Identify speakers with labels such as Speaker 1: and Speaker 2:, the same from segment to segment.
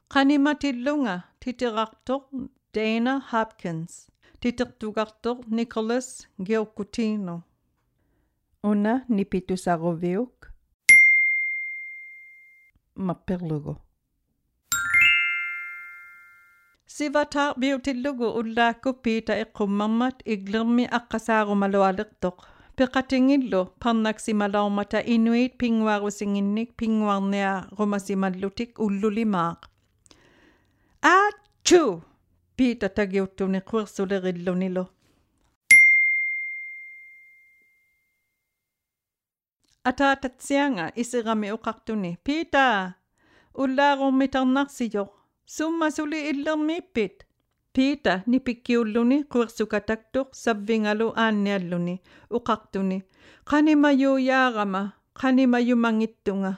Speaker 1: Qanimatillunga titirartoq Dana Hopkins. Titirtugartoq Nicholas Giocutino. Una nipitusaroviuk. Mapperlugu. Sivatar biutillugu ullaakku piita iqqummarmat iglirmi aqqasaarumalualiqtoq. Peqatingillu parnaksimalormata inuit pingwarusinginnik pingwarnia rumasimallutik ullulimaaq. Achu! Piita tagiuttuni quirsulerillunilu. Atatatsianga isirami uqartuni. Piita! Ullaarummitarnarsijoq. Summa suli illermiippit. Piita nipikkiulluni quirsukataktuq savvingalu aannialluni uqartuni. Qanimayuuyaarama qanimayumangittunga.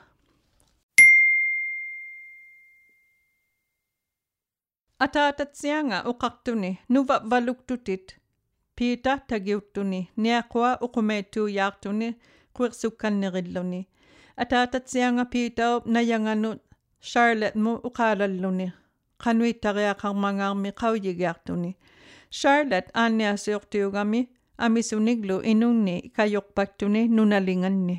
Speaker 1: Atatatsianga uqartuni nuvavvaluktutit. Piita tagiuttuni niaqua uqumeettuuyaartuni quirsukannerilluni. Atatatsianga piitaup nayanganut Charlotte mu uqaalalluni. Qanuittariaqarmangaarmi qauyigiartuni. Charlotte aanniasiortiugami amisuniglu inunni kayoqpaktuni nunalinganni.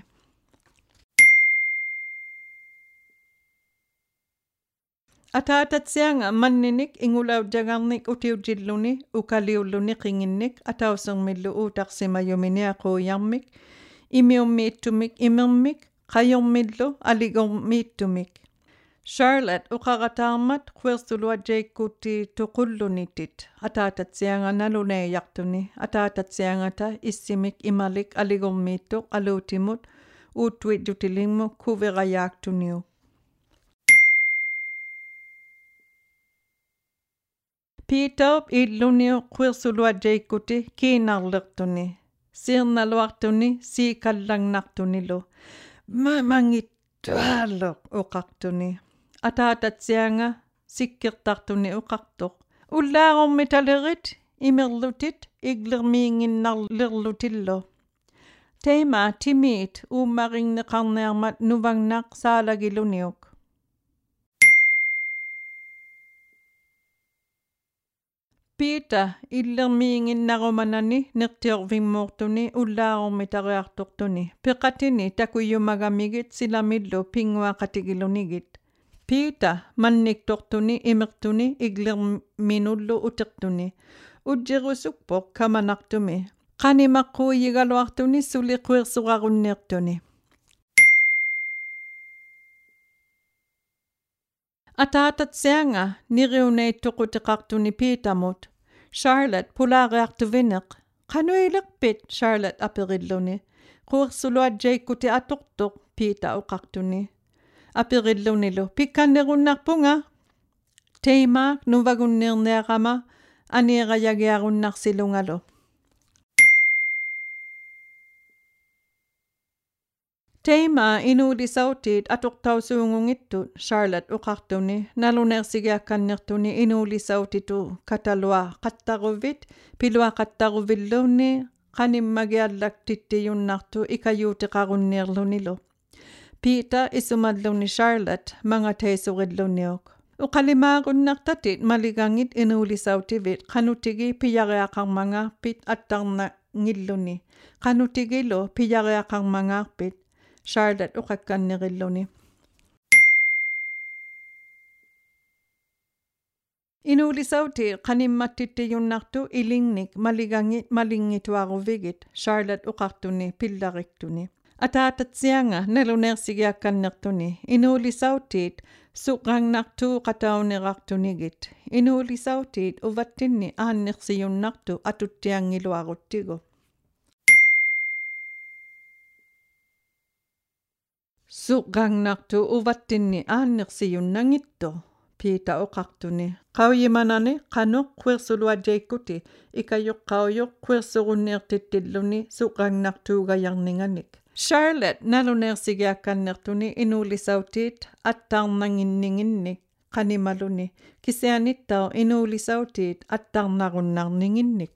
Speaker 1: Atatatsianga manninik ingulaudjagarnik utiujilluni ukaliulluni qinginnik atausermillu uutaqsimayuminiaquuyarmik imiummiittumik imermik qayormillu aligormiittumik. Charlotte uqarataarmat quersuluajaikkuutti tuqullunitit atatatsianga naluneeyartuni atatatsiangata issimik imalik aligormiittuq aluutimut uuttuitjutilingmu kuverayaaqtuniu. Piitaup illuniu quersuluajaikkuti kiinarlertuni siirnaluartuni siikallangnartunilu mangittuaalleq uqartuni. Atatatsianga sikkirtartuni uqartoq. Ullaarummitalerit imerlutit iglirmiinginnarlerlutillo. Teima timiit uummaringneqarniarmat nuvangnaq saalagiluniuk. Piita illermiinginnarumanani nertiorvimmuortuni ullaarummitariartortuni. Peqatini takuyumagamigit silamillu pinguaqatigilunigit. Piita manniktortuni imertuni iglirminullu utertuni. Ujjirusukpoq kamanartumi. Qanimaqquuyigaluartuni suli quirsuqarunniartuni. Atatatsianga niriuneittuqutiqartuni piitamut. Charlotte pulaariartuvineq. Qanuilerpit Charlotte aperilluni. Quirsuluajaikkuti atortoq piita uqartuni. Aperillunilu pikkannerunnarpunga. Teimaaq nuvagunniarniaqama anierajagiarunnarsilungalu. Teima inuulisautit atortausuungungittut Charlotte uqartuni nalunersigiakkannertuni inuulisautitu katalua qattaruvit pilua qattaruvilluunni qanimmagiallaktittijunnartu ikayuutiqarunniarlunilu. Piita isumalluni Charlotte mangateisuriluniuk. Uqalimaarunnartatit maligangit inuulisautivit qanutigi piyariaqarmangaarpit attarnangilluni. Qanutigilu piyariaqarmangaarpit Charlotte uqakkannerilluni. Inuulisauti qanimmattittiyunnartu ilingnik maligangit malingituaruvigit Charlotte uqartuni pillariktuni. Atatatsianga nalunersigiakkannertuni. Inuulisautit suqrangnartu qataunirartunigit. Inuulisautit uvattinni aannersiyunnartu atuttiangiluaruttigu. Suqrangnartu uvattinni aannersiyunnangittu. Piita uqartuni. Qauyimanani qanuq quirsuluajaikkuti ikayuqqaujuq quirsurunniartittilluni suqrangnartuugajarninganik. Charlotte nalunersigiakkannertuni inuulisautit attarnanginninginnik qanimaluni. Kisianittau inuulisautit attarnarunnarninginnik.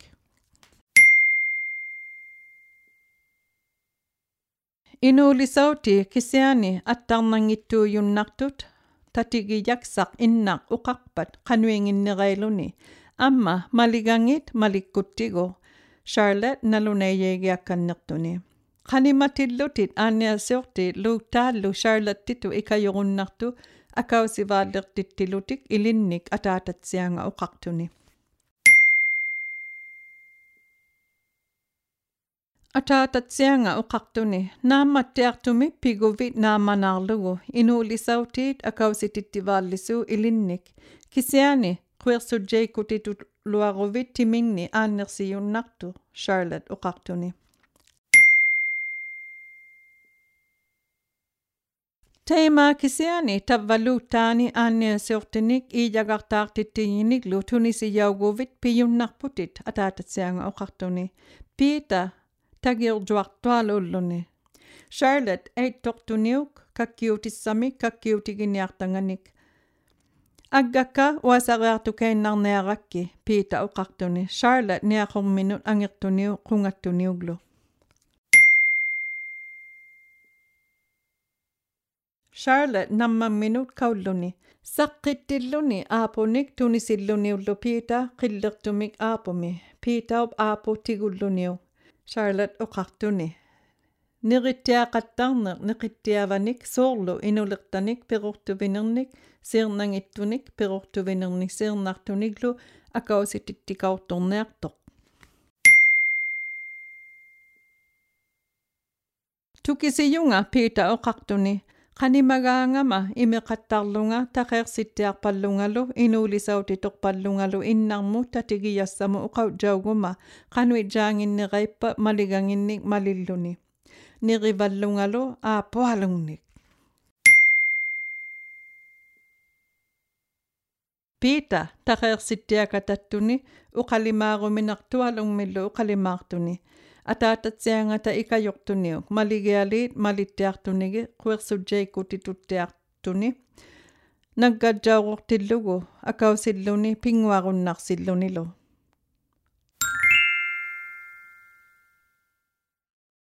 Speaker 1: Inuulisauti kisiani attarnangittuujunnartut tatigiyaksak innak uqaqpat qanuinginnereiluni amma maligangit malikkuttigo Charlotte nalunayegiakkannertuni qanimatillutit aanniassiorti luutaallu Charlotteitu ikayorunnartu akausivaаллертиттилутик илинник атаататсианга уқартуни атаататсианга уқартуни наамматтиартуми пигуви нааманаарлугу инуулисаутиит акаусититтивааллисуу илинник кисиани quersujjeikutitut luaruvit timingni aannersiunnartu Charlotte uqartuni Teema kisiani tavalluutaani aanniasiortinik iijagartaartittiginiklu tunisiyauguuvit piyunnarputit ataatatsianga uqartuni piita tagiurjuartualuulluni Charlotte eittortuniuk kakkiutissami kakkiutiginiartanganik aggakka uasariartukainarniarakki piita uqartuni Charlotte niaqorminut angirtuniu qungattuniuglu Charlotte namman minut kaulluni saqqittilluni aapunik tunisilluniullu piita qillertumik aapumi piitaup aapu tigulluniu Charlotte uqartuni nirittiaqattarneq neqittiavanik soorlu inulertanik perurtuvinernik siernangittunik perurtuvinernik siernartuniglu akausitittikaurtorniartoq tukisiyunga piita uqartuni qanimagaangama imeqattarlunga taqeersittiarpallungalu inuulisauti torpallungalu innarmu tatigiyassamu uqaujjauguma qanui jaanginneqaippa maliganginnik malilluni nirivallungalu aapualungnik piita taqeersittiakatattuni uqalimaaruminartualungmillu uqalimaartuni атаататсиангата икаёртуниук малигиалиит малиттиартуниги quersujjeikutituttiartuni наггаджаурортиллугу акаусиллуни пингуаруннарсиллунилу